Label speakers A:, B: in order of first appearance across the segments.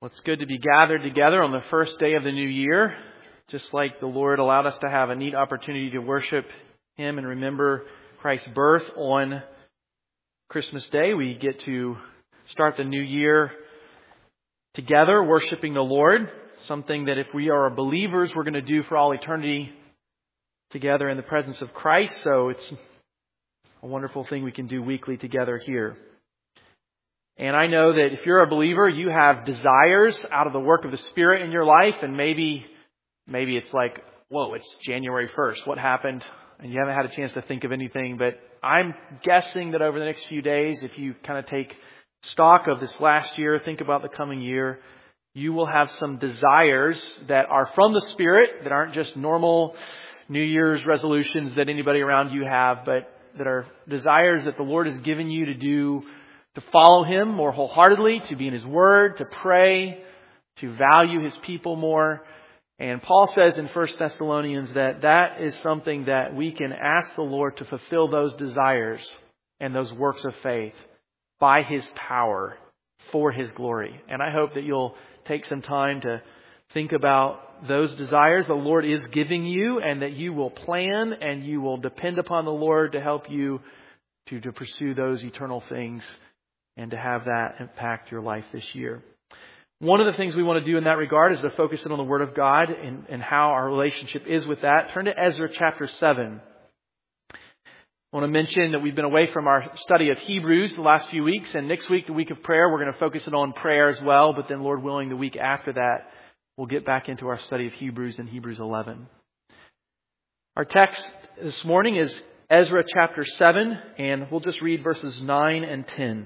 A: Well, it's good to be gathered together on the first day of the new year. Just like the Lord allowed us to have a neat opportunity to worship Him and remember Christ's birth on Christmas Day, we get to start the new year together, worshiping the Lord. Something that if we are believers, we're going to do for all eternity together in the presence of Christ. So it's a wonderful thing we can do weekly together here. And I know that if you're a believer, you have desires out of the work of the Spirit in your life. And maybe it's like, whoa, it's January 1st. What happened? And you haven't had a chance to think of anything. But I'm guessing that over the next few days, if you kind of take stock of this last year, think about the coming year, you will have some desires that are from the Spirit, that aren't just normal New Year's resolutions that anybody around you have, but that are desires that the Lord has given you to do, to follow Him more wholeheartedly, to be in His Word, to pray, to value His people more. And Paul says in 1 Thessalonians that is something that we can ask the Lord to fulfill those desires and those works of faith by His power for His glory. And I hope that you'll take some time to think about those desires the Lord is giving you, and that you will plan and you will depend upon the Lord to help you to pursue those eternal things and to have that impact your life this year. One of the things we want to do in that regard is to focus in on the Word of God and how our relationship is with that. Turn to Ezra chapter 7. I want to mention that we've been away from our study of Hebrews the last few weeks, and next week, the week of prayer, we're going to focus it on prayer as well, but then Lord willing, the week after that, we'll get back into our study of Hebrews in Hebrews 11. Our text this morning is Ezra chapter 7, and we'll just read verses 9 and 10.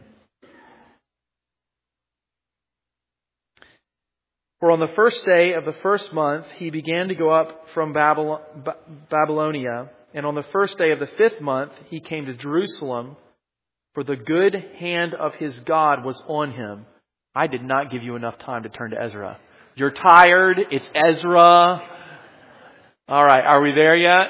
A: For on the first day of the first month, he began to go up from Babylonia. And on the first day of the 5th month, he came to Jerusalem, for the good hand of his God was on him. I did not give you enough time to turn to Ezra. You're tired. It's Ezra. All right. Are we there yet?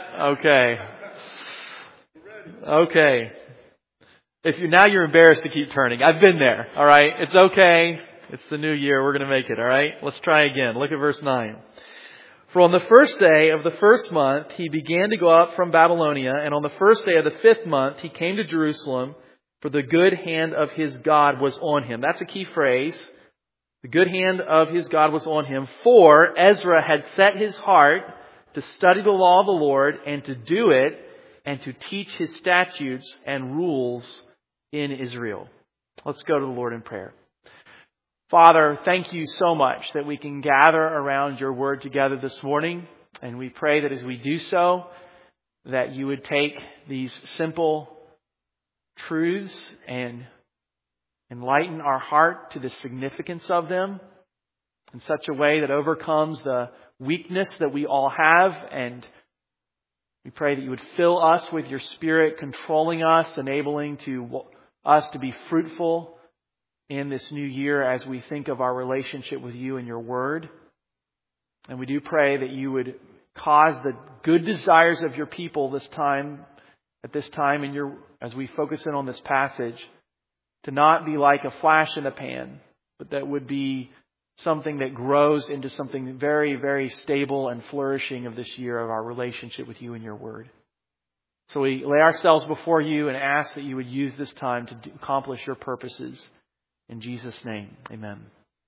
A: Okay. Now you're embarrassed to keep turning. I've been there. All right. It's okay. It's the new year. We're going to make it. All right. Let's try again. Look at verse 9. For on the first day of the first month, he began to go up from Babylonia. And on the first day of the 5th month, he came to Jerusalem, for the good hand of his God was on him. That's a key phrase. The good hand of his God was on him. For Ezra had set his heart to study the law of the Lord and to do it and to teach his statutes and rules in Israel. Let's go to the Lord in prayer. Father, thank you so much that we can gather around your word together this morning. And we pray that as we do so, that you would take these simple truths and enlighten our heart to the significance of them in such a way that overcomes the weakness that we all have. And we pray that you would fill us with your Spirit, controlling us, enabling us to be fruitful in this new year as we think of our relationship with you and your word. And we do pray that you would cause the good desires of your people at this time as we focus in on this passage, to not be like a flash in the pan, but that would be something that grows into something very, very stable and flourishing of this year of our relationship with you and your word. So we lay ourselves before you and ask that you would use this time to accomplish your purposes. In Jesus' name, amen.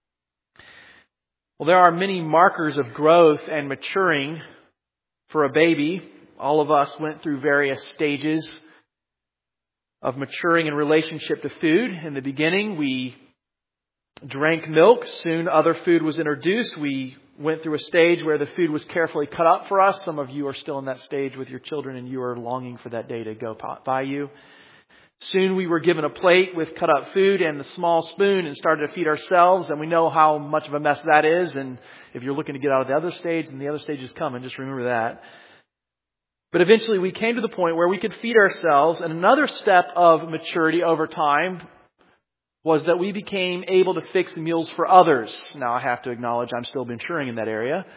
A: Well, there are many markers of growth and maturing for a baby. All of us went through various stages of maturing in relationship to food. In the beginning, we drank milk. Soon other food was introduced. We went through a stage where the food was carefully cut up for us. Some of you are still in that stage with your children, and you are longing for that day to go by you. Soon we were given a plate with cut up food and a small spoon and started to feed ourselves. And we know how much of a mess that is. And if you're looking to get out of the other stage, and the other stage is coming, just remember that. But eventually we came to the point where we could feed ourselves. And another step of maturity over time was that we became able to fix meals for others. Now I have to acknowledge I'm still maturing in that area.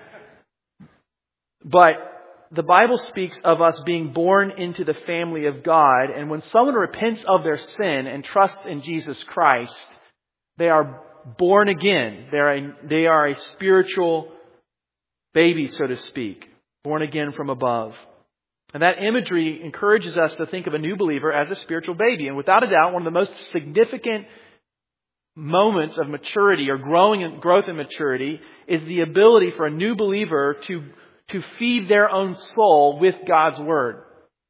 A: But the Bible speaks of us being born into the family of God. And when someone repents of their sin and trusts in Jesus Christ, they are born again. They are a spiritual baby, so to speak, born again from above. And that imagery encourages us to think of a new believer as a spiritual baby. And without a doubt, one of the most significant moments of maturity or growth in maturity is the ability for a new believer to feed their own soul with God's Word.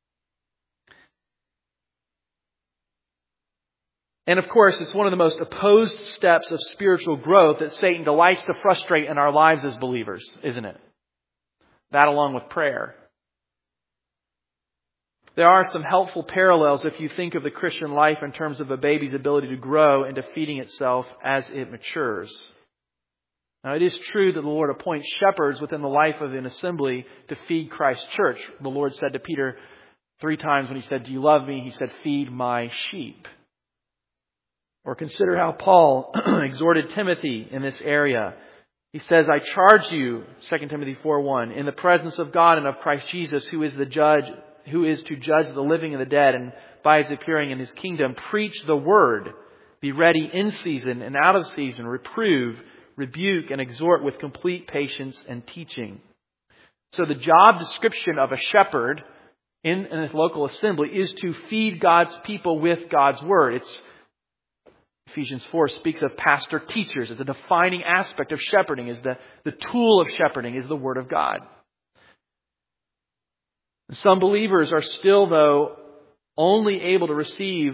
A: And of course, it's one of the most opposed steps of spiritual growth that Satan delights to frustrate in our lives as believers, isn't it? That along with prayer. There are some helpful parallels if you think of the Christian life in terms of a baby's ability to grow into feeding itself as it matures. Now, it is true that the Lord appoints shepherds within the life of an assembly to feed Christ's church. The Lord said to Peter 3 times when he said, "Do you love me?" He said, "Feed my sheep." Or consider how Paul exhorted Timothy in this area. He says, "I charge you," 2 Timothy 4:1, "in the presence of God and of Christ Jesus, who is to judge the living and the dead, and by His appearing in His kingdom, preach the word. Be ready in season and out of season. Reprove, rebuke, and exhort with complete patience and teaching." So the job description of a shepherd in a local assembly is to feed God's people with God's word. Ephesians 4 speaks of pastor teachers. It's a defining aspect of shepherding. Is the tool of shepherding is the Word of God. Some believers are still, though, only able to receive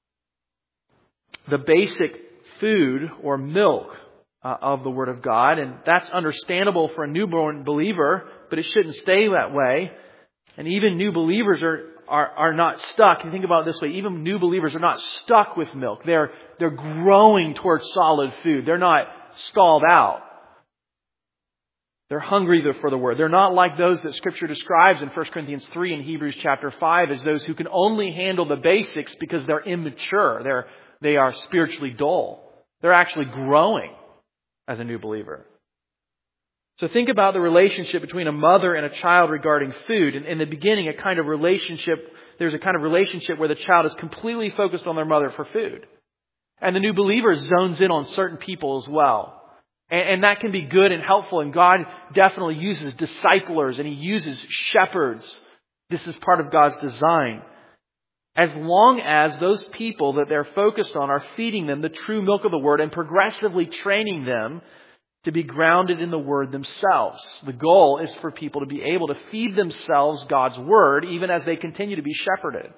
A: the basic food or milk of the Word of God. And that's understandable for a newborn believer, but it shouldn't stay that way. And even new believers are not stuck. You think about it this way. Even new believers are not stuck with milk. They're growing towards solid food. They're not stalled out. They're hungry for the Word. They're not like those that Scripture describes in 1 Corinthians 3 and Hebrews chapter 5 as those who can only handle the basics because they're immature. They are spiritually dull. They're actually growing as a new believer. So think about the relationship between a mother and a child regarding food. And in the beginning, there's a kind of relationship where the child is completely focused on their mother for food. And the new believer zones in on certain people as well. And that can be good and helpful. And God definitely uses disciplers and He uses shepherds. This is part of God's design. As long as those people that they're focused on are feeding them the true milk of the Word and progressively training them to be grounded in the Word themselves. The goal is for people to be able to feed themselves God's Word even as they continue to be shepherded.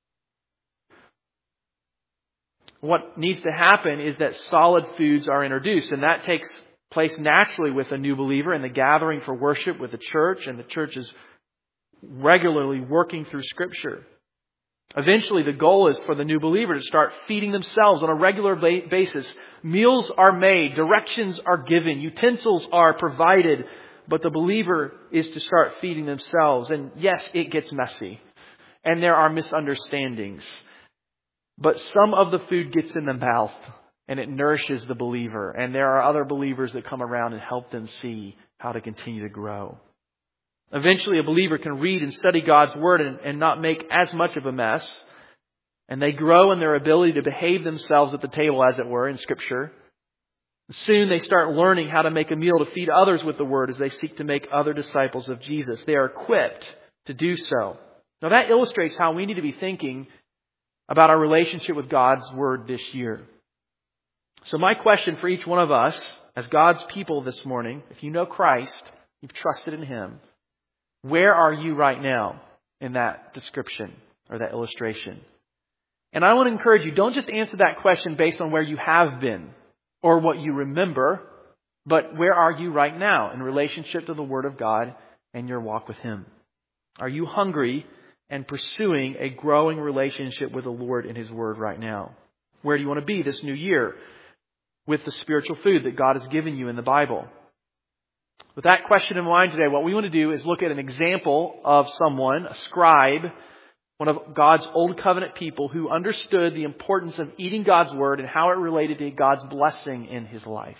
A: What needs to happen is that solid foods are introduced, and that takes place naturally with a new believer in the gathering for worship with the church, and the church is regularly working through Scripture. Eventually, the goal is for the new believer to start feeding themselves on a regular basis. Meals are made, directions are given, utensils are provided, but the believer is to start feeding themselves. And yes, it gets messy, and there are misunderstandings. But some of the food gets in the mouth, and it nourishes the believer. And there are other believers that come around and help them see how to continue to grow. Eventually, a believer can read and study God's Word and not make as much of a mess. And they grow in their ability to behave themselves at the table, as it were, in Scripture. Soon they start learning how to make a meal to feed others with the Word as they seek to make other disciples of Jesus. They are equipped to do so. Now that illustrates how we need to be thinking about our relationship with God's Word this year. So my question for each one of us as God's people this morning, if you know Christ, you've trusted in Him, where are you right now in that description or that illustration? And I want to encourage you, don't just answer that question based on where you have been or what you remember, but where are you right now in relationship to the Word of God and your walk with Him? Are you hungry and pursuing a growing relationship with the Lord and His Word right now? Where do you want to be this new year with the spiritual food that God has given you in the Bible? With that question in mind today, what we want to do is look at an example of someone, a scribe, one of God's old covenant people who understood the importance of eating God's Word and how it related to God's blessing in his life.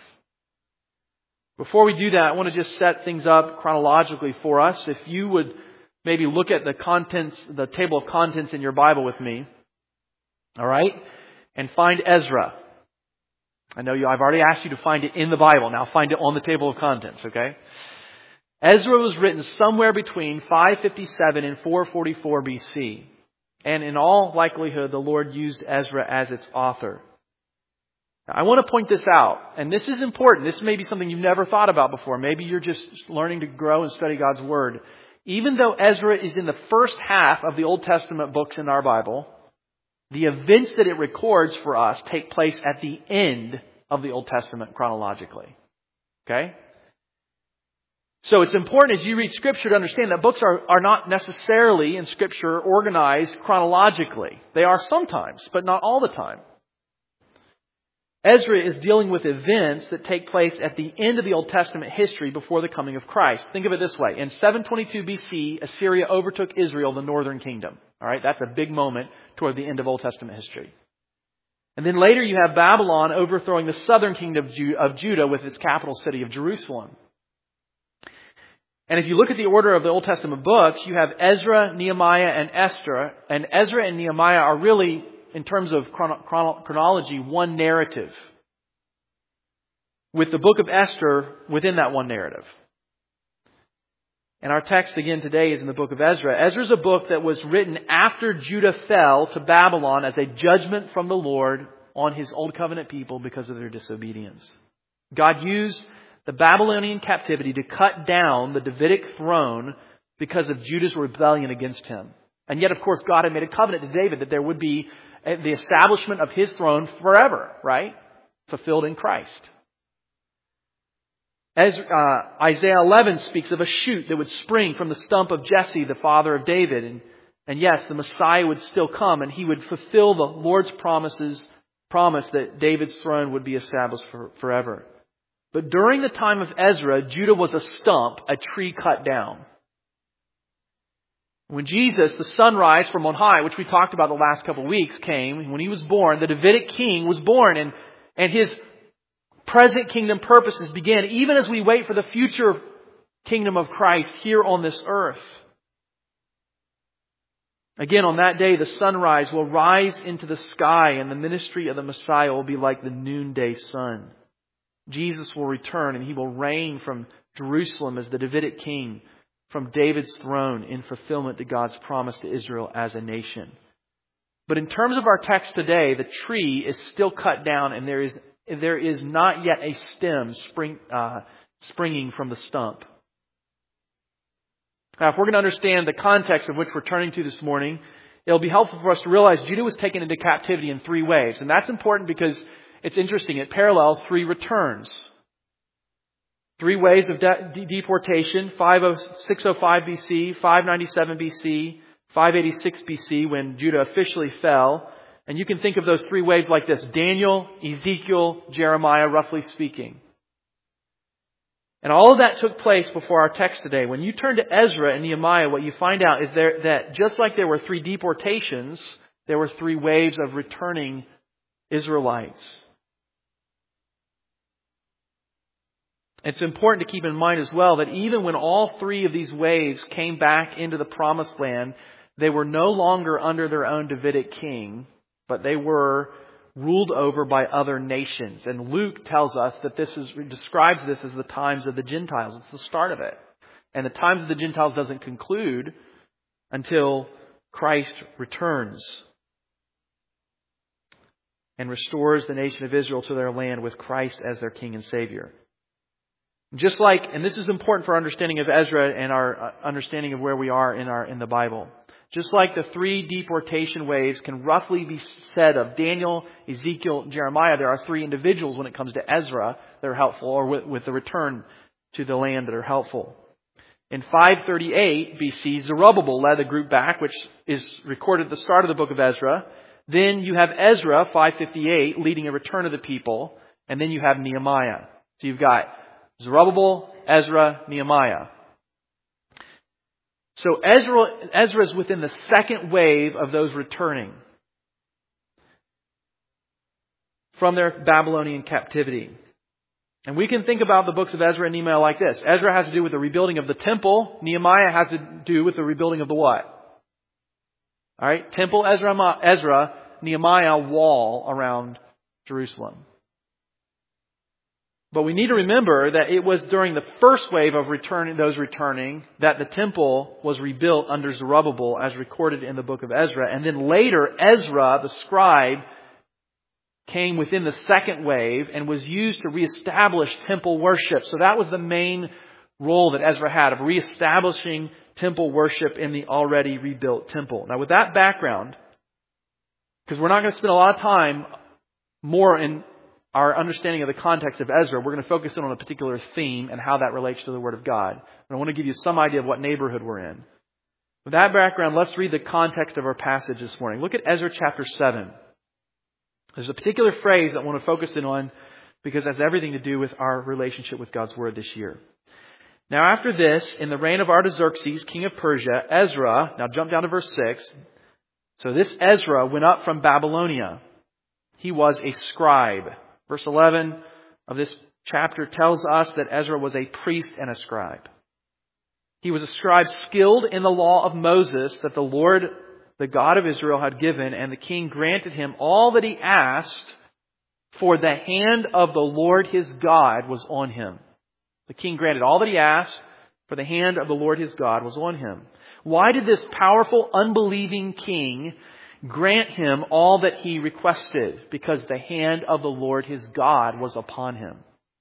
A: Before we do that, I want to just set things up chronologically for us. If you would maybe look at the table of contents in your Bible with me. All right? And find Ezra. I know I've already asked you to find it in the Bible. Now find it on the table of contents, okay? Ezra was written somewhere between 557 and 444 BC. And in all likelihood, the Lord used Ezra as its author. Now, I want to point this out, and this is important. This may be something you've never thought about before. Maybe you're just learning to grow and study God's Word. Even though Ezra is in the first half of the Old Testament books in our Bible, the events that it records for us take place at the end of the Old Testament chronologically. Okay? So it's important as you read Scripture to understand that books are not necessarily in Scripture organized chronologically. They are sometimes, but not all the time. Ezra is dealing with events that take place at the end of the Old Testament history before the coming of Christ. Think of it this way. In 722 BC, Assyria overtook Israel, the northern kingdom. All right, that's a big moment toward the end of Old Testament history. And then later you have Babylon overthrowing the southern kingdom of Judah with its capital city of Jerusalem. And if you look at the order of the Old Testament books, you have Ezra, Nehemiah, and Esther. And Ezra and Nehemiah are really, in terms of chronology, one narrative, with the book of Esther within that one narrative. And our text again today is in the book of Ezra. Ezra is a book that was written after Judah fell to Babylon as a judgment from the Lord on His Old Covenant people because of their disobedience. God used the Babylonian captivity to cut down the Davidic throne because of Judah's rebellion against Him. And yet, of course, God had made a covenant to David that there would be the establishment of His throne forever, right? Fulfilled in Christ. Isaiah 11 speaks of a shoot that would spring from the stump of Jesse, the father of David. And yes, the Messiah would still come and He would fulfill the Lord's promise that David's throne would be established forever. But during the time of Ezra, Judah was a stump, a tree cut down. When Jesus, the sunrise from on high, which we talked about the last couple of weeks, came, when He was born, the Davidic king was born, and His present kingdom purposes began even as we wait for the future kingdom of Christ here on this earth. Again, on that day, the sunrise will rise into the sky and the ministry of the Messiah will be like the noonday sun. Jesus will return and He will reign from Jerusalem as the Davidic king from David's throne in fulfillment to God's promise to Israel as a nation. But in terms of our text today, the tree is still cut down and there is not yet a stem springing from the stump. Now, if we're going to understand the context of which we're turning to this morning, it'll be helpful for us to realize Judah was taken into captivity in three waves. And that's important because it's interesting. It parallels three returns. Three waves of deportation: 605 BC, 597 BC, 586 BC when Judah officially fell. And you can think of those three waves like this: Daniel, Ezekiel, Jeremiah, roughly speaking. And all of that took place before our text today. When you turn to Ezra and Nehemiah, what you find out is that just like there were three deportations, there were three waves of returning Israelites. It's important to keep in mind as well that even when all three of these waves came back into the Promised Land, they were no longer under their own Davidic king, but they were ruled over by other nations. And Luke tells us that describes this as the times of the Gentiles. It's the start of it. And the times of the Gentiles doesn't conclude until Christ returns and restores the nation of Israel to their land with Christ as their King and Savior. Just like, and this is important for our understanding of Ezra and our understanding of where we are in the Bible. Just like the three deportation waves can roughly be said of Daniel, Ezekiel, Jeremiah, there are three individuals when it comes to Ezra that are helpful, or with the return to the land that are helpful. In 538 BC, Zerubbabel led the group back, which is recorded at the start of the book of Ezra. Then you have Ezra, 558, leading a return of the people. And then you have Nehemiah. So you've got Zerubbabel, Ezra, Nehemiah. So Ezra is within the second wave of those returning from their Babylonian captivity. And we can think about the books of Ezra and Nehemiah like this. Ezra has to do with the rebuilding of the temple. Nehemiah has to do with the rebuilding of the what? All right, temple, Ezra, Nehemiah, wall around Jerusalem. But we need to remember that it was during the first wave of those returning that the temple was rebuilt under Zerubbabel, as recorded in the book of Ezra. And then later, Ezra, the scribe, came within the second wave and was used to reestablish temple worship. So that was the main role that Ezra had, of reestablishing temple worship in the already rebuilt temple. Now, with that background, because we're not going to spend a lot of time more in our understanding of the context of Ezra, we're going to focus in on a particular theme and how that relates to the Word of God. And I want to give you some idea of what neighborhood we're in. With that background, let's read the context of our passage this morning. Look at Ezra chapter 7. There's a particular phrase that I want to focus in on because it has everything to do with our relationship with God's Word this year. Now after this, in the reign of Artaxerxes, king of Persia, Ezra, now jump down to verse 6. So this Ezra went up from Babylonia. He was a scribe. Verse 11 of this chapter tells us that Ezra was a priest and a scribe. He was a scribe skilled in the law of Moses that the Lord, the God of Israel, had given, and the king granted him all that he asked, for the hand of the Lord his God was on him. The king granted all that he asked, for the hand of the Lord his God was on him. Why did this powerful, unbelieving king grant him all that he requested? Because the hand of the Lord his God was upon him.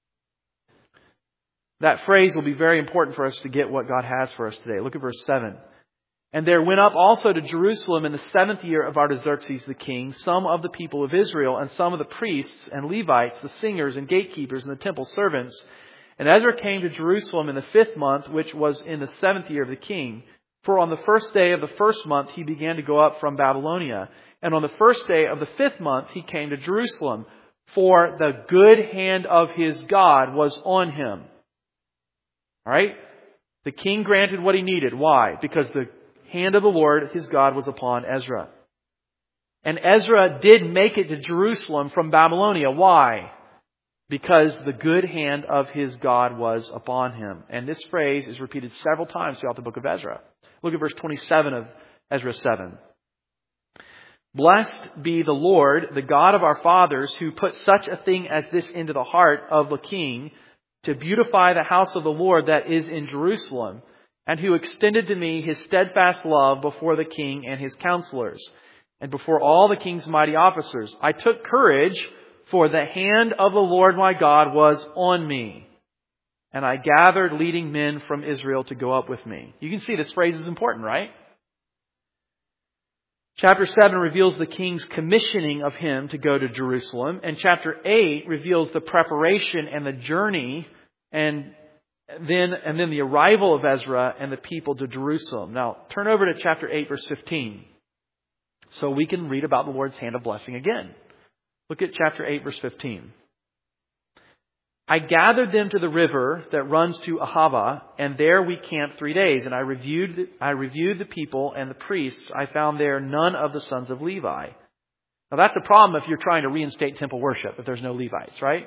A: That phrase will be very important for us to get what God has for us today. Look at verse 7. And there went up also to Jerusalem in the 7th year of Artaxerxes the king, some of the people of Israel, and some of the priests and Levites, the singers and gatekeepers and the temple servants. And Ezra came to Jerusalem in the 5th month, which was in the 7th year of the king. For on the first day of the 1st month he began to go up from Babylonia. And on the first day of the 5th month he came to Jerusalem. For the good hand of his God was on him. All right? The king granted what he needed. Why? Because the hand of the Lord his God was upon Ezra. And Ezra did make it to Jerusalem from Babylonia. Why? Because the good hand of his God was upon him. And this phrase is repeated several times throughout the book of Ezra. Look at verse 27 of Ezra 7. Blessed be the Lord, the God of our fathers, who put such a thing as this into the heart of the king, to beautify the house of the Lord that is in Jerusalem, and who extended to me his steadfast love before the king and his counselors, and before all the king's mighty officers. I took courage, for the hand of the Lord my God was on me. And I gathered leading men from Israel to go up with me. You can see this phrase is important, right? Chapter 7 reveals the king's commissioning of him to go to Jerusalem. And chapter 8 reveals the preparation and the journey and then the arrival of Ezra and the people to Jerusalem. Now, turn over to chapter 8, verse 15. So we can read about the Lord's hand of blessing again. Look at chapter 8, verse 15. I gathered them to the river that runs to Ahava, and there we camped 3 days. And I reviewed the people and the priests. I found there none of the sons of Levi. Now that's a problem if you're trying to reinstate temple worship, if there's no Levites, right?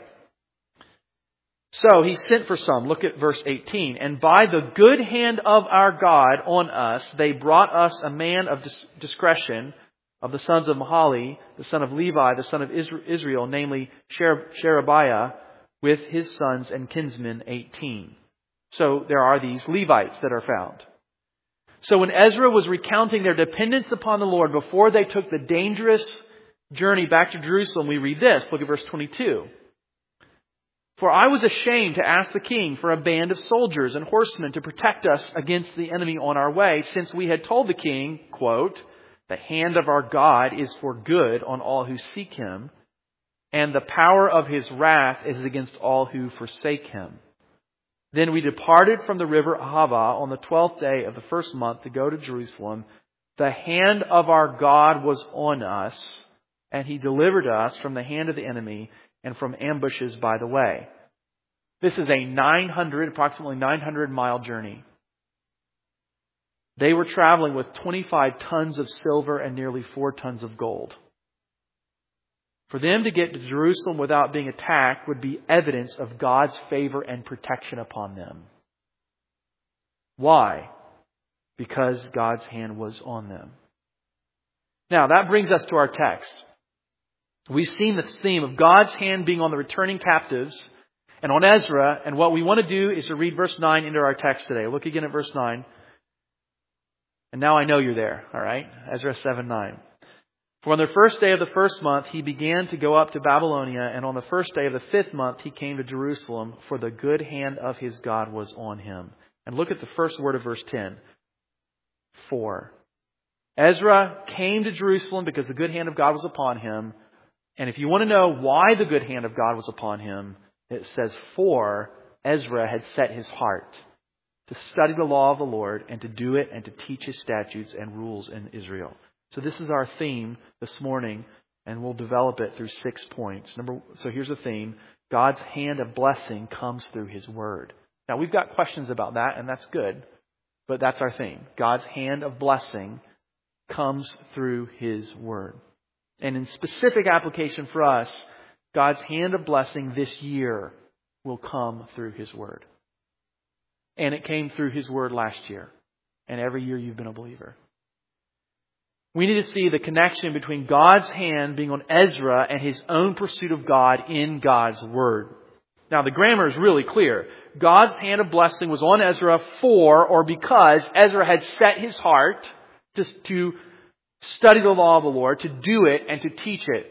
A: So he sent for some. Look at verse 18. And by the good hand of our God on us, they brought us a man of discretion of the sons of Mahali, the son of Levi, the son of Israel, namely Sherebiah, with his sons and kinsmen 18. So there are these Levites that are found. So when Ezra was recounting their dependence upon the Lord before they took the dangerous journey back to Jerusalem, we read this. Look at verse 22. For I was ashamed to ask the king for a band of soldiers and horsemen to protect us against the enemy on our way, since we had told the king, quote, the hand of our God is for good on all who seek him, and the power of his wrath is against all who forsake him. Then we departed from the river Ahava on the 12th day of the 1st month to go to Jerusalem. The hand of our God was on us, and he delivered us from the hand of the enemy and from ambushes by the way. This is approximately 900 mile journey. They were traveling with 25 tons of silver and nearly 4 tons of gold. For them to get to Jerusalem without being attacked would be evidence of God's favor and protection upon them. Why? Because God's hand was on them. Now, that brings us to our text. We've seen this theme of God's hand being on the returning captives and on Ezra. And what we want to do is to read verse 9 into our text today. Look again at verse 9. And now I know you're there, all right? Ezra 7:9. For on the first day of the first month, he began to go up to Babylonia, and on the first day of the 5th month, he came to Jerusalem, for the good hand of his God was on him. And look at the first word of verse 10. For. Ezra came to Jerusalem because the good hand of God was upon him. And if you want to know why the good hand of God was upon him, it says, for Ezra had set his heart to study the law of the Lord and to do it and to teach his statutes and rules in Israel. So this is our theme this morning, and we'll develop it through 6 points. So here's the theme. God's hand of blessing comes through his word. Now we've got questions about that, and that's good, but that's our theme. God's hand of blessing comes through his word. And in specific application for us, God's hand of blessing this year will come through his word. And it came through his word last year. And every year you've been a believer. We need to see the connection between God's hand being on Ezra and his own pursuit of God in God's word. Now the grammar is really clear. God's hand of blessing was on Ezra for or because Ezra had set his heart to study the law of the Lord, to do it and to teach it.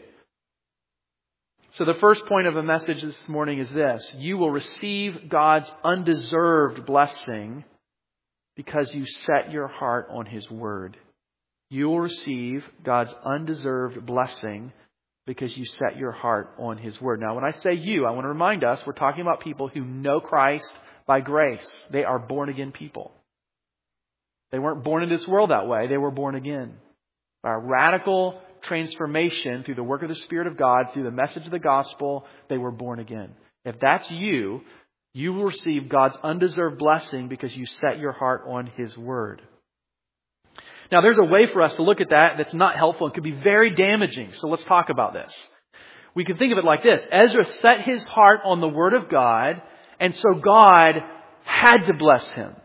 A: So the first point of the message this morning is this. You will receive God's undeserved blessing because you set your heart on his word. You will receive God's undeserved blessing because you set your heart on his word. Now, when I say you, I want to remind us, we're talking about people who know Christ by grace. They are born again people. They weren't born into this world that way. They were born again. By a radical transformation through the work of the Spirit of God, through the message of the gospel, they were born again. If that's you, you will receive God's undeserved blessing because you set your heart on his word. Now, there's a way for us to look at that that's not helpful and could be very damaging. So let's talk about this. We can think of it like this. Ezra set his heart on the word of God, and so God had to bless him.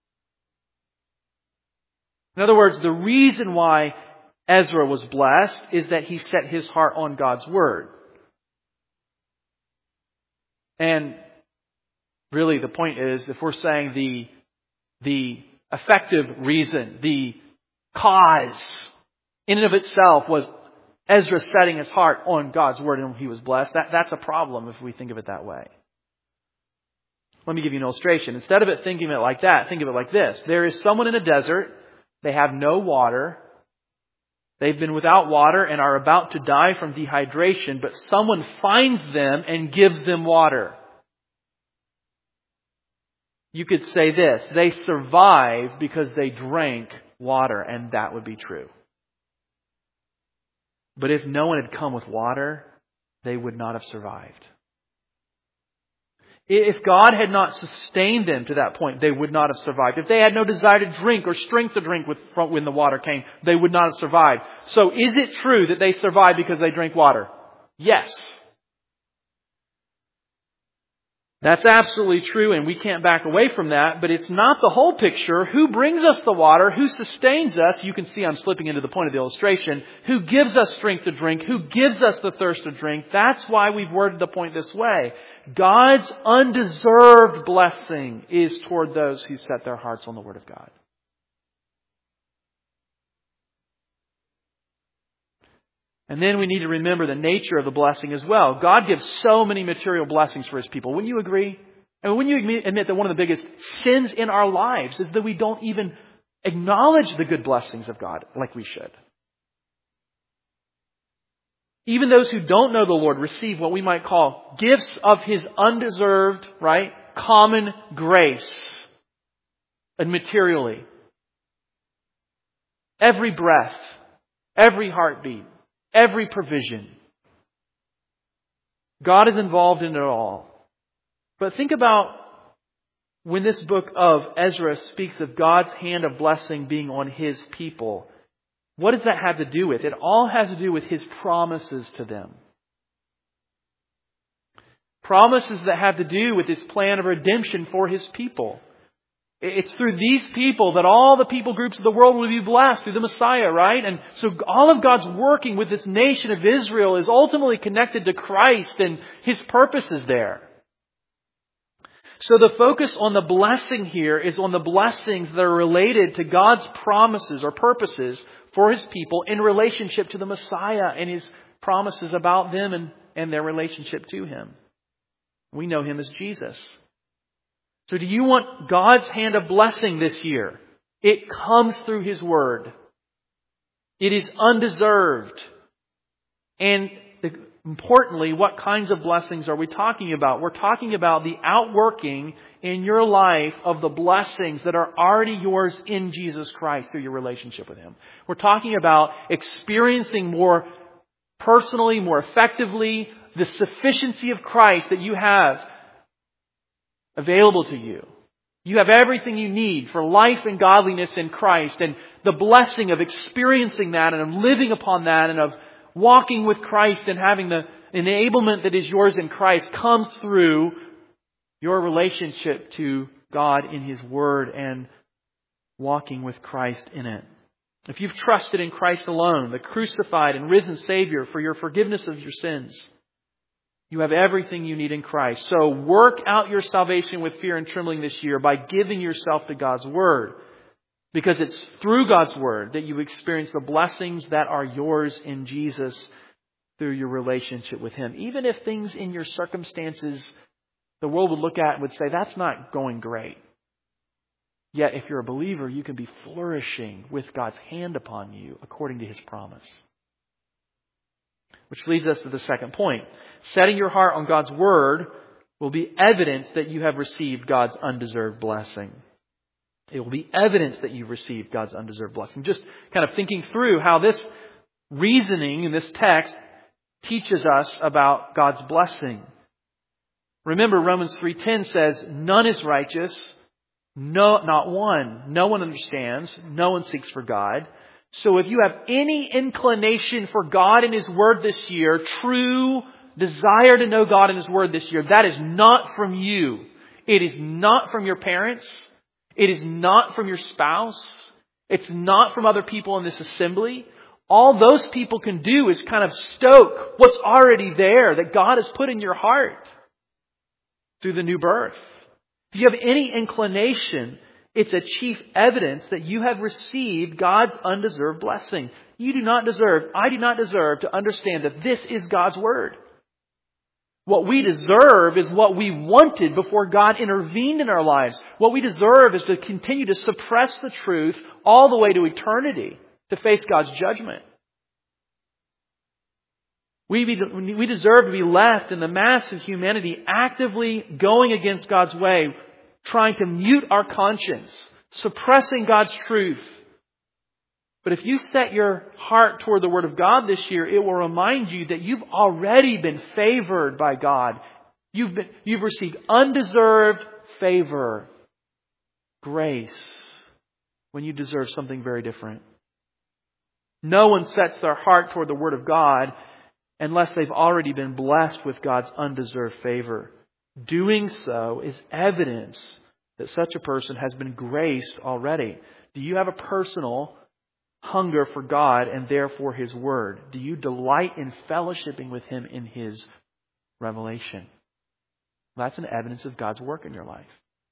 A: In other words, the reason why Ezra was blessed is that he set his heart on God's word. And really the point is, if we're saying the effective reason, the cause in and of itself was Ezra setting his heart on God's word and he was blessed, that's a problem if we think of it that way. Let me give you an illustration. Instead of thinking of it like that, think of it like this. There is someone in a desert. They have no water. They've been without water and are about to die from dehydration, but someone finds them and gives them water. You could say this, they survived because they drank water, and that would be true. But if no one had come with water, they would not have survived. If God had not sustained them to that point, they would not have survived. If they had no desire to drink or strength to drink when the water came, they would not have survived. So is it true that they survived because they drank water? Yes. That's absolutely true, and we can't back away from that, but it's not the whole picture. Who brings us the water? Who sustains us? You can see I'm slipping into the point of the illustration. Who gives us strength to drink? Who gives us the thirst to drink? That's why we've worded the point this way. God's undeserved blessing is toward those who set their hearts on the Word of God. And then we need to remember the nature of the blessing as well. God gives so many material blessings for his people. Wouldn't you agree? And wouldn't you admit that one of the biggest sins in our lives is that we don't even acknowledge the good blessings of God like we should? Even those who don't know the Lord receive what we might call gifts of his undeserved, right, common grace and materially. Every breath, every heartbeat, every provision. God is involved in it all. But think about when this book of Ezra speaks of God's hand of blessing being on his people. What does that have to do with? It all has to do with his promises to them. Promises that have to do with his plan of redemption for his people. It's through these people that all the people groups of the world will be blessed through the Messiah, right? And so all of God's working with this nation of Israel is ultimately connected to Christ and his purposes there. So the focus on the blessing here is on the blessings that are related to God's promises or purposes for His people in relationship to the Messiah and His promises about them and their relationship to Him. We know Him as Jesus. So do you want God's hand of blessing this year? It comes through His Word. It is undeserved. And importantly, what kinds of blessings are we talking about? We're talking about the outworking in your life of the blessings that are already yours in Jesus Christ through your relationship with Him. We're talking about experiencing more personally, more effectively, the sufficiency of Christ that you have available to you. You have everything you need for life and godliness in Christ, and the blessing of experiencing that and of living upon that and of walking with Christ and having the enablement that is yours in Christ comes through your relationship to God in His Word and walking with Christ in it. If you've trusted in Christ alone, the crucified and risen Savior for your forgiveness of your sins, you have everything you need in Christ. So work out your salvation with fear and trembling this year by giving yourself to God's Word. Because it's through God's Word that you experience the blessings that are yours in Jesus through your relationship with Him. Even if things in your circumstances the world would look at and would say, that's not going great. Yet if you're a believer, you can be flourishing with God's hand upon you according to His promise. Which leads us to the second point. Setting your heart on God's Word will be evidence that you have received God's undeserved blessing. It will be evidence that you've received God's undeserved blessing. Just kind of thinking through how this reasoning in this text teaches us about God's blessing. Remember, Romans 3:10 says, none is righteous, no, not one. No one understands. No one seeks for God. So if you have any inclination for God and His Word this year, true desire to know God and His Word this year, that is not from you. It is not from your parents. It is not from your spouse. It's not from other people in this assembly. All those people can do is kind of stoke what's already there that God has put in your heart through the new birth. If you have any inclination, it's a chief evidence that you have received God's undeserved blessing. I do not deserve to understand that this is God's Word. What we deserve is what we wanted before God intervened in our lives. What we deserve is to continue to suppress the truth all the way to eternity, to face God's judgment. We deserve to be left in the mass of humanity actively going against God's way, trying to mute our conscience, suppressing God's truth. But if you set your heart toward the Word of God this year, it will remind you that you've already been favored by God. You've received undeserved favor, grace, when you deserve something very different. No one sets their heart toward the Word of God unless they've already been blessed with God's undeserved favor. Doing so is evidence that such a person has been graced already. Do you have a personal hunger for God and therefore His Word? Do you delight in fellowshipping with Him in His revelation? That's an evidence of God's work in your life.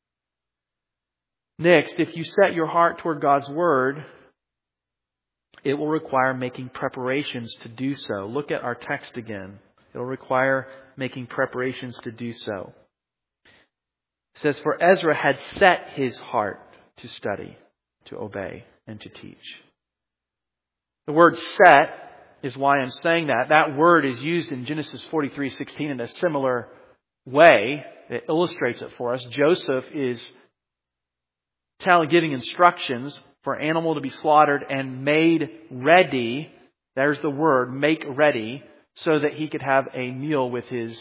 A: Next, if you set your heart toward God's Word, it will require making preparations to do so. Look at our text again. It will require making preparations to do so. It says, for Ezra had set his heart to study, to obey, and to teach. The word set is why I'm saying that. That word is used in Genesis 43:16 in a similar way. It illustrates it for us. Joseph is giving instructions for an animal to be slaughtered and made ready. There's the word, make ready, so that he could have a meal with his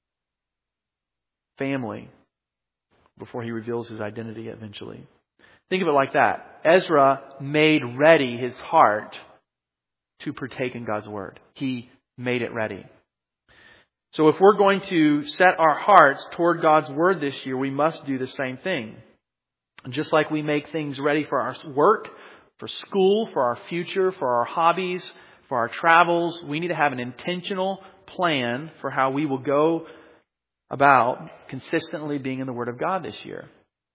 A: family before he reveals his identity eventually. Think of it like that. Ezra made ready his heart to partake in God's Word. He made it ready. So if we're going to set our hearts toward God's Word this year, we must do the same thing. Just like we make things ready for our work, for school, for our future, for our hobbies, for our travels, we need to have an intentional plan for how we will go about consistently being in the Word of God this year.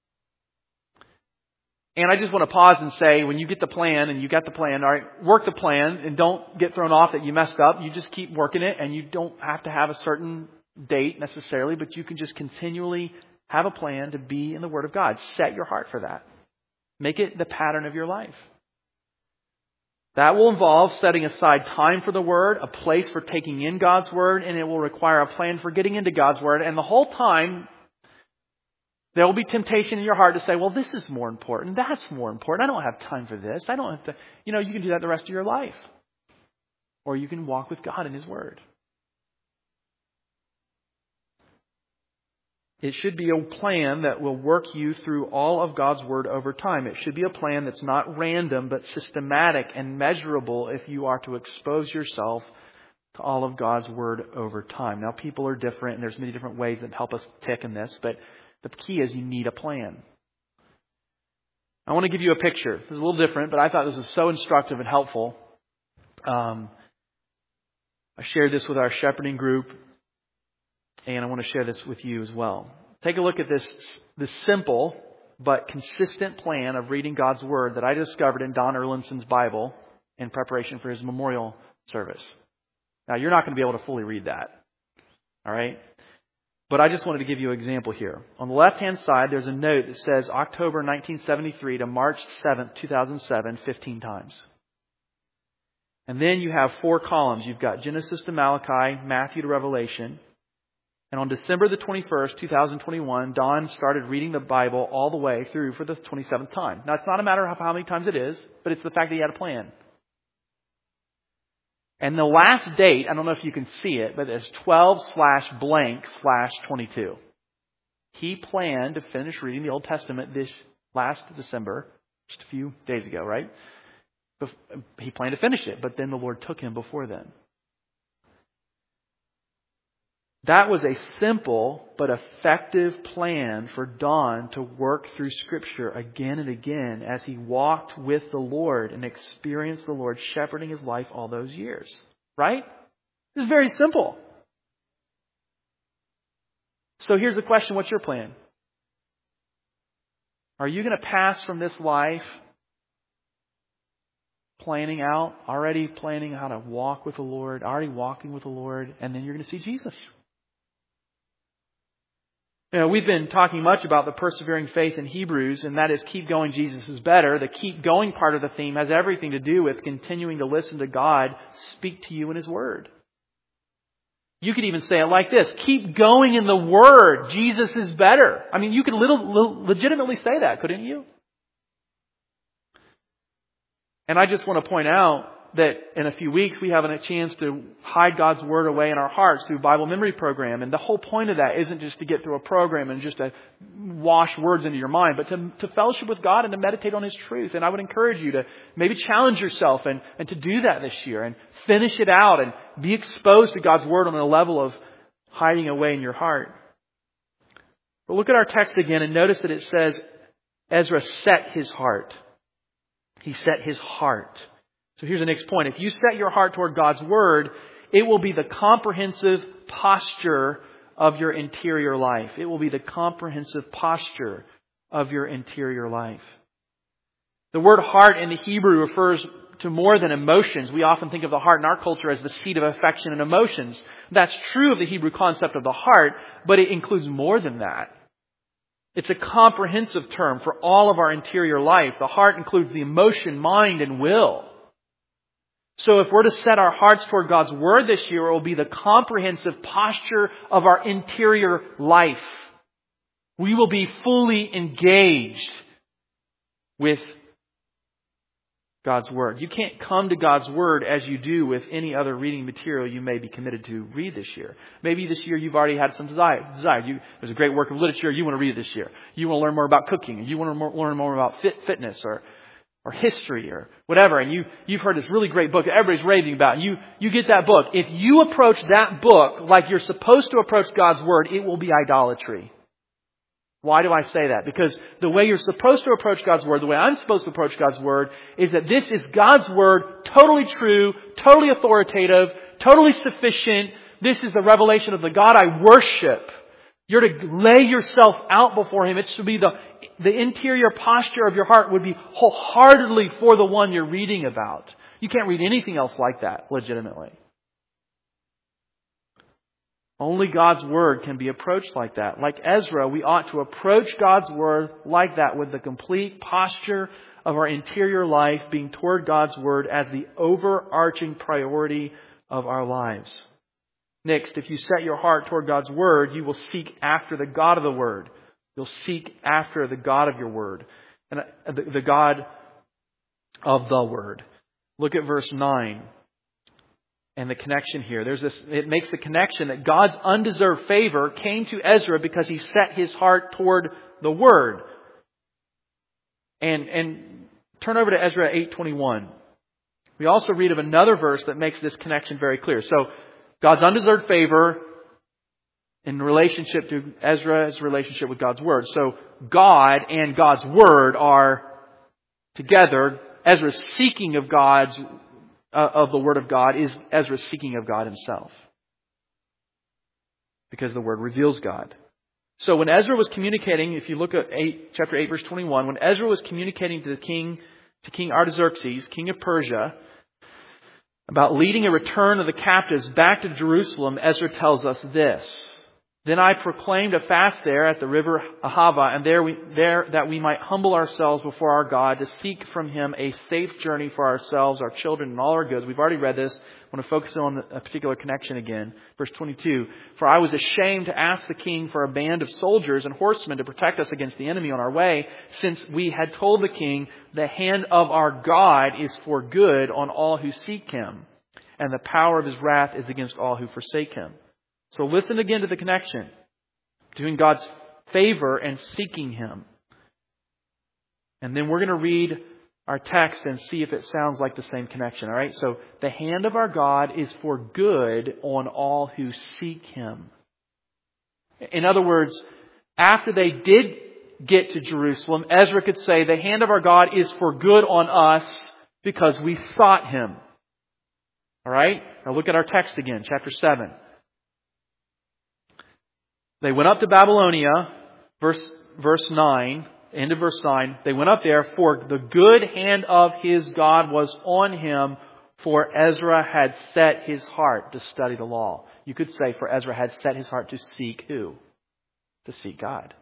A: And I just want to pause and say, when you get the plan and you got the plan, all right, work the plan and don't get thrown off that you messed up. You just keep working it, and you don't have to have a certain date necessarily, but you can just continually have a plan to be in the Word of God. Set your heart for that. Make it the pattern of your life. That will involve setting aside time for the Word, a place for taking in God's Word, and it will require a plan for getting into God's Word. And the whole time, there will be temptation in your heart to say, well, this is more important. That's more important. I don't have time for this. I don't have to. You can do that the rest of your life. Or you can walk with God in His Word. It should be a plan that will work you through all of God's Word over time. It should be a plan that's not random, but systematic and measurable if you are to expose yourself to all of God's Word over time. Now, people are different, and there's many different ways that help us tick in this, but the key is you need a plan. I want to give you a picture. This is a little different, but I thought this was so instructive and helpful. I shared this with our shepherding group, and I want to share this with you as well. Take a look at this simple but consistent plan of reading God's Word that I discovered in Don Erlinson's Bible in preparation for his memorial service. Now, you're not going to be able to fully read that. All right? But I just wanted to give you an example here. On the left-hand side, there's a note that says October 1973 to March 7th, 2007, 15 times. And then you have 4 columns. You've got Genesis to Malachi, Matthew to Revelation. And on December the 21st, 2021, Don started reading the Bible all the way through for the 27th time. Now, it's not a matter of how many times it is, but it's the fact that he had a plan. And the last date, I don't know if you can see it, but it's 12/blank/22. He planned to finish reading the Old Testament this last December, just a few days ago, right? He planned to finish it, but then the Lord took him before then. That was a simple but effective plan for Don to work through Scripture again and again as he walked with the Lord and experienced the Lord shepherding his life all those years. Right? It's very simple. So here's the question, what's your plan? Are you going to pass from this life already planning how to walk with the Lord, already walking with the Lord, and then you're going to see Jesus? We've been talking much about the persevering faith in Hebrews, and that is keep going, Jesus is better. The keep going part of the theme has everything to do with continuing to listen to God speak to you in His Word. You could even say it like this: keep going in the Word. Jesus is better. I mean, you could legitimately say that, couldn't you? And I just want to point out that in a few weeks we have a chance to hide God's Word away in our hearts through Bible memory program. And the whole point of that isn't just to get through a program and just to wash words into your mind, but to fellowship with God and to meditate on His truth. And I would encourage you to maybe challenge yourself and to do that this year and finish it out and be exposed to God's Word on a level of hiding away in your heart. But look at our text again and notice that it says Ezra set his heart. He set his heart. So here's the next point. If you set your heart toward God's Word, it will be the comprehensive posture of your interior life. It will be the comprehensive posture of your interior life. The word heart in the Hebrew refers to more than emotions. We often think of the heart in our culture as the seat of affection and emotions. That's true of the Hebrew concept of the heart, but it includes more than that. It's a comprehensive term for all of our interior life. The heart includes the emotion, mind, and will. So if we're to set our hearts toward God's Word this year, it will be the comprehensive posture of our interior life. We will be fully engaged with God's Word. You can't come to God's Word as you do with any other reading material you may be committed to read this year. Maybe this year you've already had some desire. There's a great work of literature you want to read this year. You want to learn more about cooking. You want to learn more about fitness or history or whatever, and you've heard this really great book that everybody's raving about. You get that book. If you approach that book like you're supposed to approach God's Word, it will be idolatry. Why do I say that? Because the way you're supposed to approach God's Word, the way I'm supposed to approach God's Word, is that this is God's Word, totally true, totally authoritative, totally sufficient. This is the revelation of the God I worship. You're to lay yourself out before Him. It should be the interior posture of your heart would be wholeheartedly for the one you're reading about. You can't read anything else like that legitimately. Only God's Word can be approached like that. Like Ezra, we ought to approach God's Word like that, with the complete posture of our interior life being toward God's Word as the overarching priority of our lives. Next, if you set your heart toward God's Word, you will seek after the God of the Word. You'll seek after the God of your Word. And the God of the Word. Look at verse 9. And the connection here. It makes the connection that God's undeserved favor came to Ezra because he set his heart toward the Word. And turn over to Ezra 8:21. We also read of another verse that makes this connection very clear. So, God's undeserved favor in relationship to Ezra's relationship with God's Word. So, God and God's Word are together. Ezra's seeking of the Word of God is Ezra's seeking of God himself. Because the Word reveals God. So when Ezra was communicating, if you look at chapter 8, verse 21, when Ezra was communicating to King Artaxerxes, king of Persia, about leading a return of the captives back to Jerusalem, Ezra tells us this. Then I proclaimed a fast there at the river Ahava, and there that we might humble ourselves before our God, to seek from Him a safe journey for ourselves, our children, and all our goods. We've already read this. I want to focus on a particular connection again. Verse 22. For I was ashamed to ask the king for a band of soldiers and horsemen to protect us against the enemy on our way, since we had told the king, the hand of our God is for good on all who seek Him, and the power of His wrath is against all who forsake Him. So listen again to the connection between God's favor and seeking Him. And then we're going to read our text and see if it sounds like the same connection. All right? So the hand of our God is for good on all who seek Him. In other words, after they did get to Jerusalem, Ezra could say the hand of our God is for good on us because we sought Him. All right? Now look at our text again, chapter 7. They went up to Babylonia, verse 9, end of verse 9. They went up there, for the good hand of his God was on him, for Ezra had set his heart to study the law. You could say, for Ezra had set his heart to seek who? To seek God.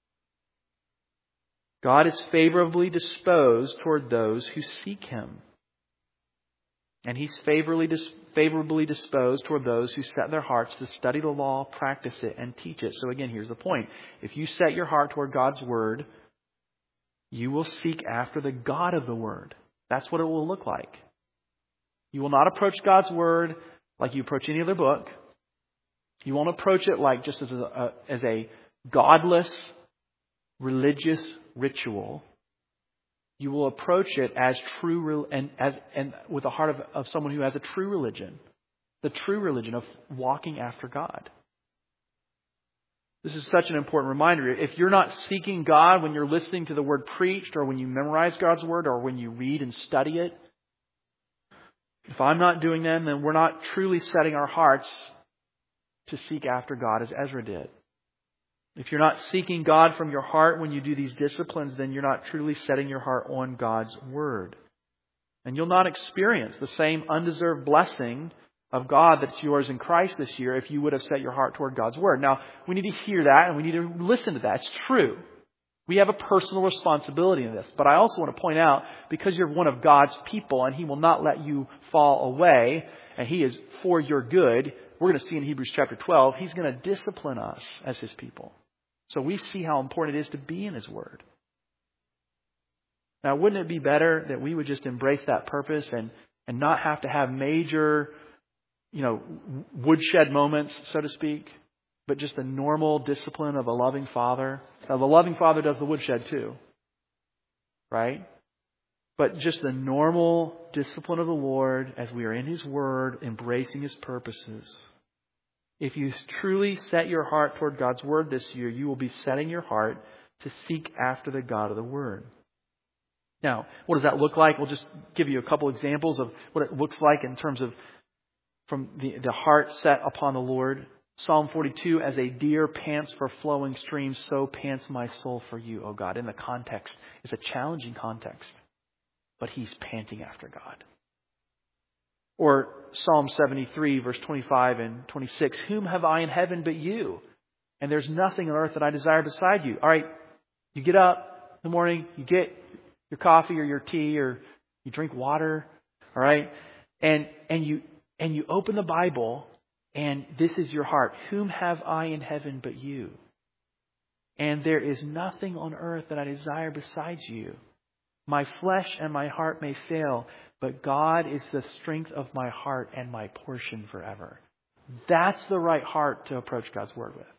A: God is favorably disposed toward those who seek Him. And He's favorably disposed toward those who set their hearts to study the law, practice it, and teach it. So again, here's the point. If you set your heart toward God's Word, you will seek after the God of the Word. That's what it will look like. You will not approach God's Word like you approach any other book. You won't approach it like just as a godless religious ritual. You will approach it as true and with the heart of someone who has a true religion. The true religion of walking after God. This is such an important reminder. If you're not seeking God when you're listening to the Word preached, or when you memorize God's Word, or when you read and study it, if I'm not doing them, then we're not truly setting our hearts to seek after God as Ezra did. If you're not seeking God from your heart when you do these disciplines, then you're not truly setting your heart on God's Word. And you'll not experience the same undeserved blessing of God that's yours in Christ this year if you would have set your heart toward God's Word. Now, we need to hear that and we need to listen to that. It's true. We have a personal responsibility in this. But I also want to point out, because you're one of God's people and He will not let you fall away, and He is for your good, we're going to see in Hebrews chapter 12, He's going to discipline us as His people. So we see how important it is to be in His Word. Now, wouldn't it be better that we would just embrace that purpose and not have to have major, woodshed moments, so to speak, but just the normal discipline of a loving Father? Now, the loving Father does the woodshed too, right? But just the normal discipline of the Lord as we are in His Word, embracing His purposes. If you truly set your heart toward God's Word this year, you will be setting your heart to seek after the God of the Word. Now, what does that look like? We'll just give you a couple examples of what it looks like in terms of from the heart set upon the Lord. Psalm 42, as a deer pants for flowing streams, so pants my soul for you, O God. In the context, it's a challenging context, but he's panting after God. Or Psalm 73, verse 25 and 26, whom have I in heaven but you? And there's nothing on earth that I desire beside you. All right, you get up in the morning, you get your coffee or your tea, or you drink water, all right? And you open the Bible, and this is your heart. Whom have I in heaven but you? And there is nothing on earth that I desire besides you. My flesh and my heart may fail, but God is the strength of my heart and my portion forever. That's the right heart to approach God's Word with.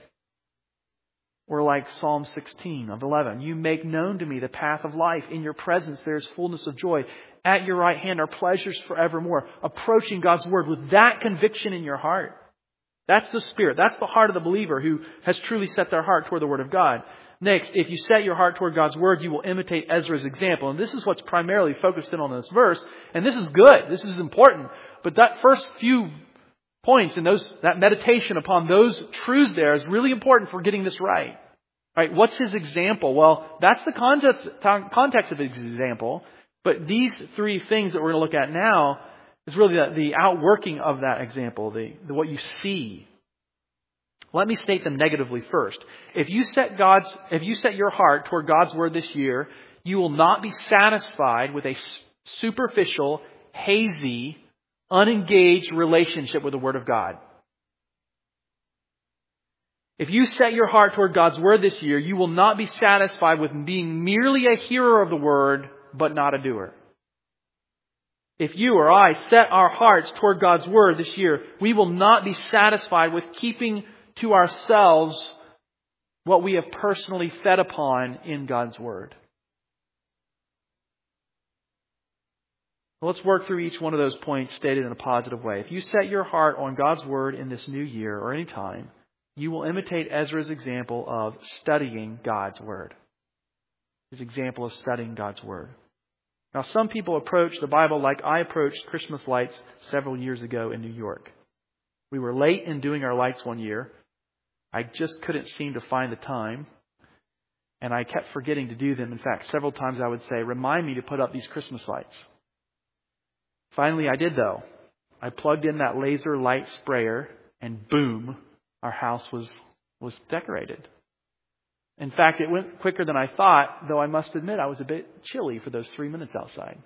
A: Or like Psalm 16 of 11, you make known to me the path of life. In your presence there is fullness of joy. At your right hand are pleasures forevermore. Approaching God's Word with that conviction in your heart. That's the spirit. That's the heart of the believer who has truly set their heart toward the Word of God. Next, if you set your heart toward God's Word, you will imitate Ezra's example. And this is what's primarily focused in on this verse. And this is good. This is important. But that first few points and that meditation upon those truths there is really important for getting this right. Right? What's his example? Well, that's the context of his example. But these three things that we're going to look at now is really the outworking of that example, the what you see. Let me state them negatively first. If you set your heart toward God's Word this year, you will not be satisfied with a superficial, hazy, unengaged relationship with the Word of God. If you set your heart toward God's Word this year, you will not be satisfied with being merely a hearer of the Word, but not a doer. If you or I set our hearts toward God's Word this year, we will not be satisfied with keeping to ourselves what we have personally fed upon in God's Word. Let's work through each one of those points stated in a positive way. If you set your heart on God's Word in this new year or any time, you will imitate Ezra's example of studying God's Word. His example of studying God's Word. Now, some people approach the Bible like I approached Christmas lights several years ago in New York. We were late in doing our lights one year. I just couldn't seem to find the time. And I kept forgetting to do them. In fact, several times I would say, remind me to put up these Christmas lights. Finally, I did though. I plugged in that laser light sprayer and boom, our house was decorated. In fact, it went quicker than I thought, though I must admit I was a bit chilly for those 3 minutes outside.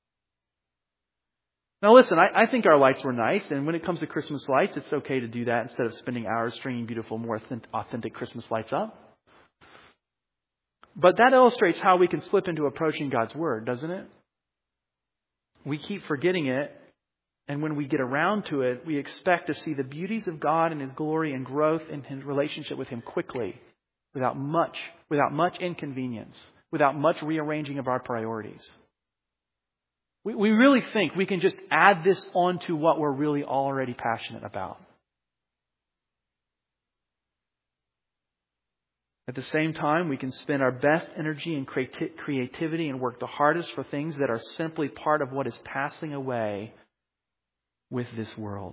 A: Now listen, I think our lights were nice, and when it comes to Christmas lights, it's okay to do that instead of spending hours stringing beautiful, more authentic Christmas lights up. But that illustrates how we can slip into approaching God's Word, doesn't it? We keep forgetting it, and when we get around to it, we expect to see the beauties of God and His glory and growth in His relationship with Him quickly, without much inconvenience, without much rearranging of our priorities. We really think we can just add this onto what we're really already passionate about. At the same time, we can spend our best energy and creativity and work the hardest for things that are simply part of what is passing away with this world.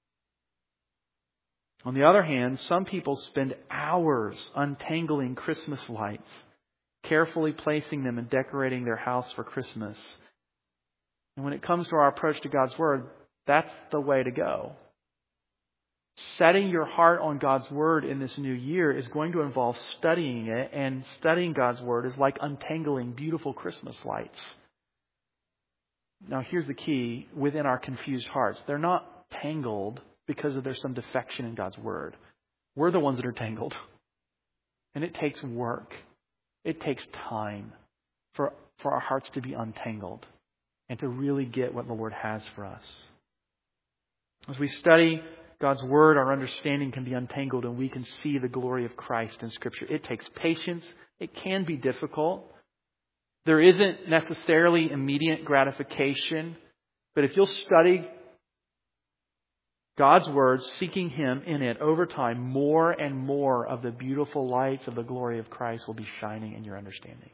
A: On the other hand, some people spend hours untangling Christmas lights, carefully placing them and decorating their house for Christmas. And when it comes to our approach to God's Word, that's the way to go. Setting your heart on God's Word in this new year is going to involve studying it, and studying God's Word is like untangling beautiful Christmas lights. Now here's the key within our confused hearts. They're not tangled because there's some defection in God's Word. We're the ones that are tangled. And it takes work. It takes time for our hearts to be untangled and to really get what the Lord has for us. As we study God's Word, our understanding can be untangled and we can see the glory of Christ in Scripture. It takes patience. It can be difficult. There isn't necessarily immediate gratification. But if you'll study God's Word, seeking Him in it over time, more and more of the beautiful lights of the glory of Christ will be shining in your understanding.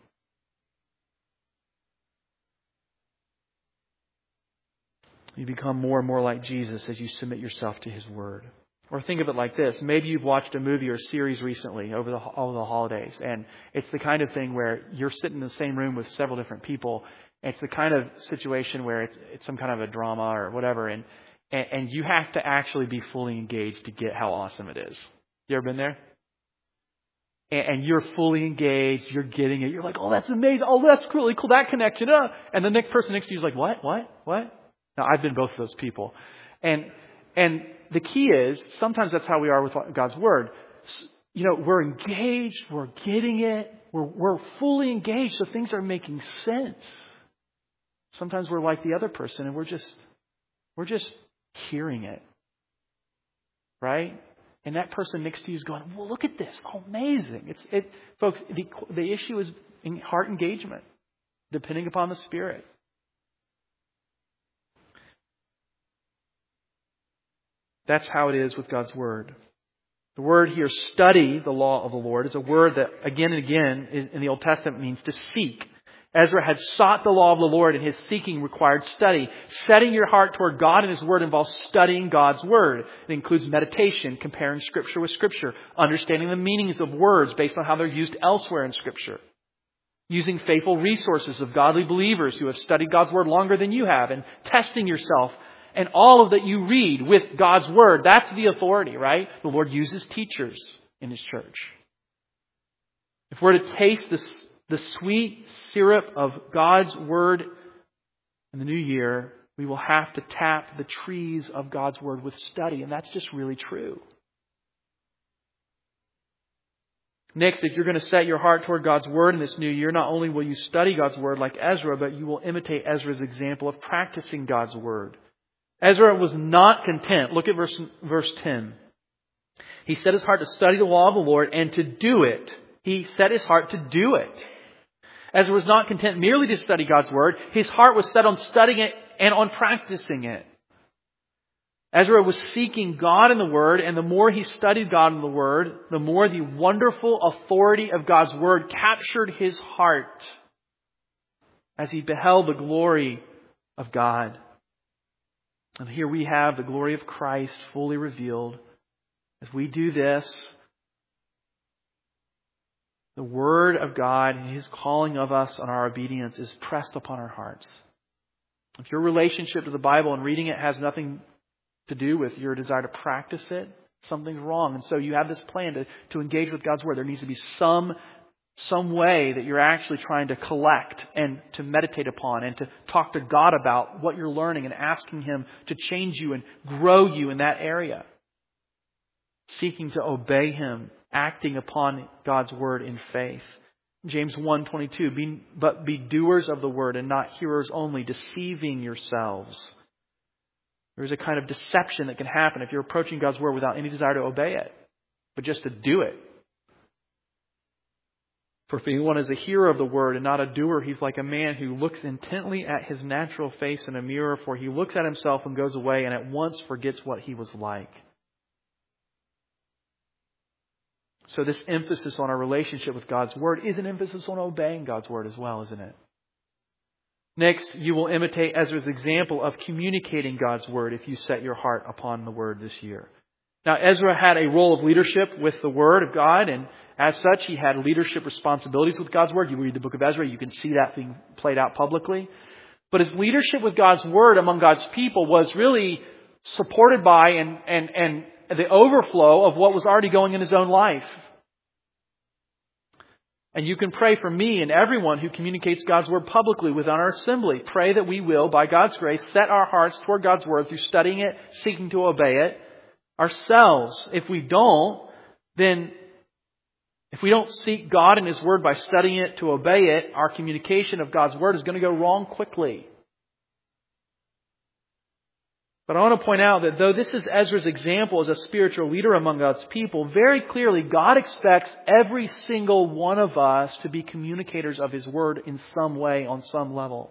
A: You become more and more like Jesus as you submit yourself to His Word. Or think of it like this. Maybe you've watched a movie or series recently over the holidays, and it's the kind of thing where you're sitting in the same room with several different people. It's the kind of situation where it's some kind of a drama or whatever, and you have to actually be fully engaged to get how awesome it is. You ever been there? And you're fully engaged, you're getting it. You're like, oh, that's amazing. Oh, that's really cool. That connection. And the next person next to you is like, what? Now, I've been both of those people. And the key is, sometimes that's how we are with God's Word. We're engaged, we're getting it, we're fully engaged, so things are making sense. Sometimes we're like the other person and we're just hearing it. Right? And that person next to you is going, well, look at this. Oh, amazing. Folks, the issue is in heart engagement, depending upon the Spirit. That's how it is with God's Word. The word here, study the law of the Lord, is a word that again and again in the Old Testament means to seek. Ezra had sought the law of the Lord, and his seeking required study. Setting your heart toward God and His Word involves studying God's Word. It includes meditation, comparing Scripture with Scripture, understanding the meanings of words based on how they're used elsewhere in Scripture, using faithful resources of godly believers who have studied God's Word longer than you have, and testing yourself and all of that you read with God's Word. That's the authority, right? The Lord uses teachers in His church. If we're to taste the sweet syrup of God's Word in the new year, we will have to tap the trees of God's Word with study. And that's just really true. Next, if you're going to set your heart toward God's Word in this new year, not only will you study God's Word like Ezra, but you will imitate Ezra's example of practicing God's Word. Ezra was not content. Look at verse 10. He set his heart to study the law of the Lord and to do it. He set his heart to do it. Ezra was not content merely to study God's Word. His heart was set on studying it and on practicing it. Ezra was seeking God in the Word, and the more he studied God in the Word, the more the wonderful authority of God's Word captured his heart as he beheld the glory of God. And here we have the glory of Christ fully revealed. As we do this, the Word of God and His calling of us on our obedience is pressed upon our hearts. If your relationship to the Bible and reading it has nothing to do with your desire to practice it, something's wrong. And so you have this plan to engage with God's Word. There needs to be some way that you're actually trying to collect and to meditate upon and to talk to God about what you're learning and asking Him to change you and grow you in that area. Seeking to obey Him, acting upon God's Word in faith. James 1:22, but be doers of the Word and not hearers only, deceiving yourselves. There's a kind of deception that can happen if you're approaching God's Word without any desire to obey it, but just to do it. For if anyone is a hearer of the Word and not a doer, he's like a man who looks intently at his natural face in a mirror, for he looks at himself and goes away and at once forgets what he was like. So this emphasis on our relationship with God's Word is an emphasis on obeying God's Word as well, isn't it? Next, you will imitate Ezra's example of communicating God's Word if you set your heart upon the Word this year. Now, Ezra had a role of leadership with the Word of God, and as such, he had leadership responsibilities with God's Word. You read the book of Ezra, you can see that being played out publicly. But his leadership with God's Word among God's people was really supported by and the overflow of what was already going in his own life. And you can pray for me and everyone who communicates God's Word publicly within our assembly. Pray that we will, by God's grace, set our hearts toward God's Word through studying it, seeking to obey it ourselves. If we don't, then if we don't seek God and His Word by studying it to obey it, our communication of God's Word is going to go wrong quickly. But I want to point out that though this is Ezra's example as a spiritual leader among God's people, very clearly God expects every single one of us to be communicators of His Word in some way, on some level,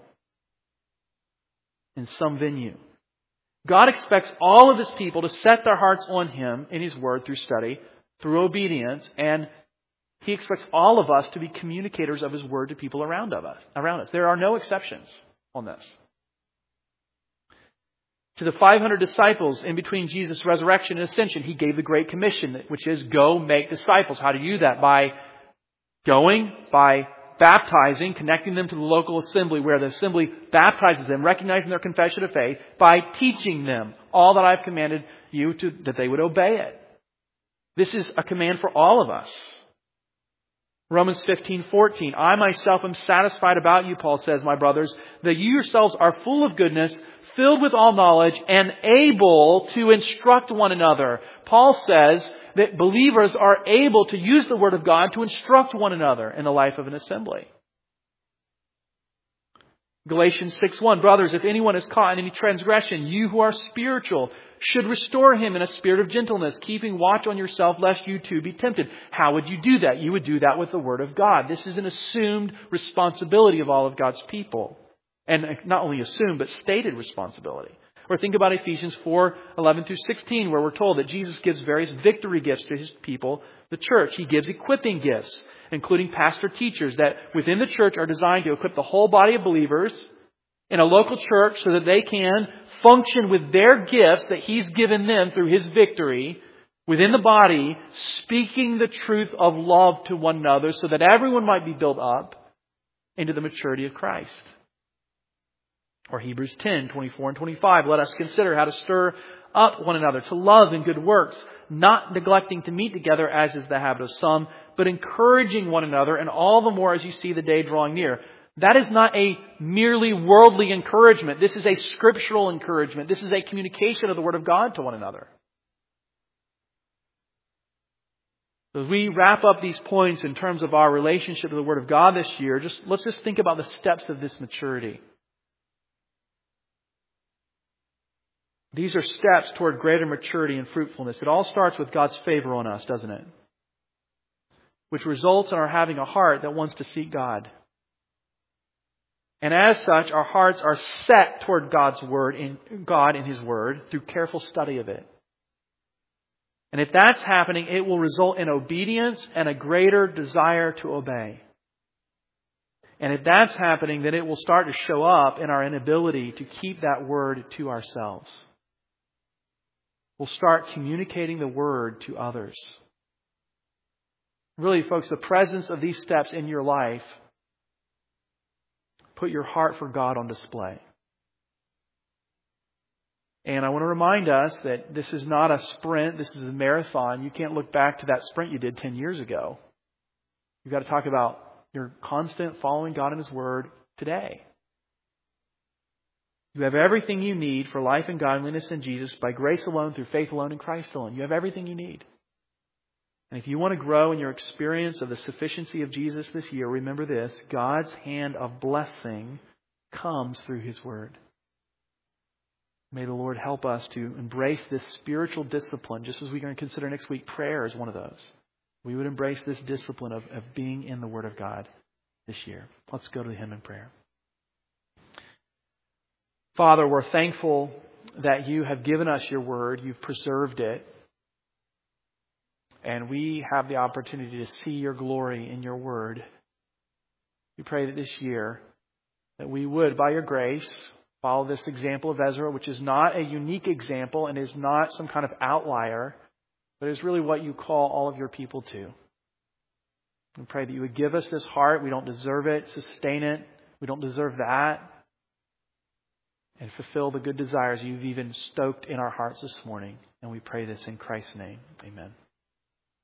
A: in some venue. God expects all of His people to set their hearts on Him in His Word through study, through obedience, and He expects all of us to be communicators of His Word to people around us. There are no exceptions on this. To the 500 disciples in between Jesus' resurrection and ascension, He gave the Great Commission, which is go make disciples. How to do that? By going, by baptizing, connecting them to the local assembly where the assembly baptizes them, recognizing their confession of faith, by teaching them all that I've commanded you that they would obey it. This is a command for all of us. Romans 15:14. I myself am satisfied about you, Paul says, my brothers, that you yourselves are full of goodness, filled with all knowledge, and able to instruct one another. Paul says that believers are able to use the Word of God to instruct one another in the life of an assembly. Galatians 6:1. Brothers, if anyone is caught in any transgression, you who are spiritual should restore him in a spirit of gentleness, keeping watch on yourself lest you too be tempted. How would you do that? You would do that with the Word of God. This is an assumed responsibility of all of God's people. And not only assumed, but stated responsibility. Or think about Ephesians 4:11 through 16, where we're told that Jesus gives various victory gifts to His people, the church. He gives equipping gifts, including pastor teachers that within the church are designed to equip the whole body of believers in a local church so that they can function with their gifts that He's given them through His victory within the body, speaking the truth of love to one another so that everyone might be built up into the maturity of Christ. Or Hebrews 10:24 and 25. Let us consider how to stir up one another to love and good works, not neglecting to meet together as is the habit of some, but encouraging one another, and all the more as you see the day drawing near. That is not a merely worldly encouragement. This is a scriptural encouragement. This is a communication of the Word of God to one another. So as we wrap up these points in terms of our relationship to the Word of God this year, let's just think about the steps of this maturity. These are steps toward greater maturity and fruitfulness. It all starts with God's favor on us, doesn't it? Which results in our having a heart that wants to seek God. And as such, our hearts are set toward God's Word, God in His Word, through careful study of it. And if that's happening, it will result in obedience and a greater desire to obey. And if that's happening, then it will start to show up in our inability to keep that Word to ourselves. We'll start communicating the Word to others. Really, folks, the presence of these steps in your life put your heart for God on display. And I want to remind us that this is not a sprint. This is a marathon. You can't look back to that sprint you did 10 years ago. You've got to talk about your constant following God and His Word today. You have everything you need for life and godliness in Jesus by grace alone, through faith alone, in Christ alone. You have everything you need. And if you want to grow in your experience of the sufficiency of Jesus this year, remember this: God's hand of blessing comes through His Word. May the Lord help us to embrace this spiritual discipline, just as we're going to consider next week. Prayer is one of those. We would embrace this discipline of being in the Word of God this year. Let's go to Him in prayer. Father, we're thankful that You have given us Your Word. You've preserved it. And we have the opportunity to see Your glory in Your Word. We pray that this year that we would, by Your grace, follow this example of Ezra, which is not a unique example and is not some kind of outlier, but is really what You call all of Your people to. We pray that You would give us this heart. We don't deserve it. Sustain it. We don't deserve that. And fulfill the good desires You've even stoked in our hearts this morning. And we pray this in Christ's name. Amen.